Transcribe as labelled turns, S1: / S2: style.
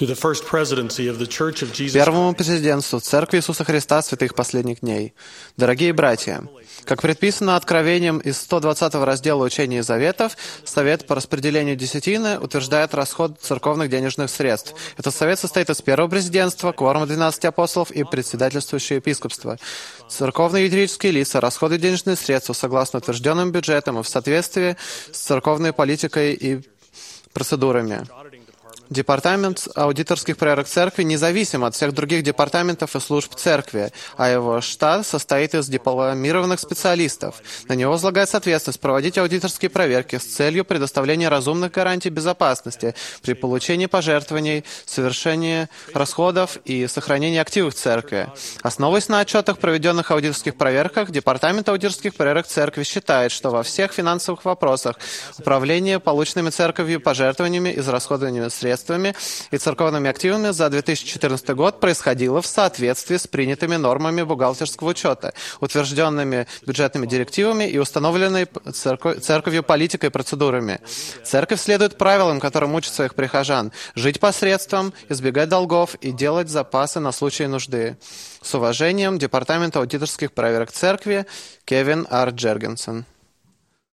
S1: Первому президентству Церкви Иисуса Христа святых последних дней. Дорогие братья, как предписано Откровением из 120 раздела Учения и Заветов, Совет по распределению десятины утверждает расход церковных денежных средств. Этот совет состоит из первого президентства, кворума 12 апостолов и председательствующего епископства. Церковные юридические лица расходуют денежные средства согласно утвержденным бюджетам и в соответствии с церковной политикой и процедурами. Департамент аудиторских проверок церкви независим от всех других департаментов и служб церкви, а его штат состоит из дипломированных специалистов. На него возлагается ответственность проводить аудиторские проверки с целью предоставления разумных гарантий безопасности при получении пожертвований, совершении расходов и сохранении активов церкви. Основываясь на отчетах проведенных аудиторских проверках, Департамент аудиторских проверок церкви считает, что во всех финансовых вопросах управление полученными церковью пожертвованиями и израсходованными средствами и церковными активами за 2014 год происходило в соответствии с принятыми нормами бухгалтерского учета, утвержденными бюджетными директивами и установленной церковью политикой и процедурами. Церковь следует правилам, которым учат своих прихожан: жить посредством, избегать долгов и делать запасы на случай нужды. С уважением, Департамент аудиторских проверок церкви, Кевин Р. Джергенсен.